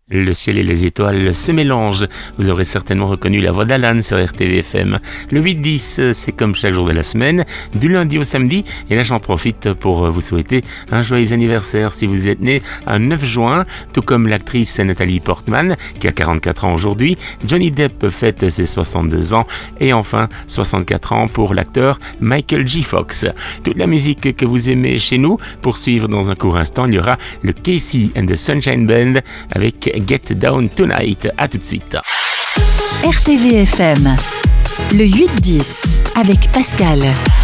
Le ciel et les étoiles se mélangent. Vous aurez certainement reconnu la voix d'Alan sur RTVFM. Le 8-10, c'est comme chaque jour de la semaine, du lundi au samedi. Et là, j'en profite pour vous souhaiter un joyeux anniversaire si vous êtes né un 9 juin, tout comme l'actrice Nathalie Portman, qui a 44 ans aujourd'hui. Johnny Depp fête ses 62 ans. Et enfin, 64 ans pour l'acteur Michael J. Fox. Toute la musique que vous aimez chez nous. Pour suivre dans un court instant, il y aura le Casey and the Sunshine Band avec Get Down Tonight. À tout de suite. RTVFM, le 8-10 avec Pascal.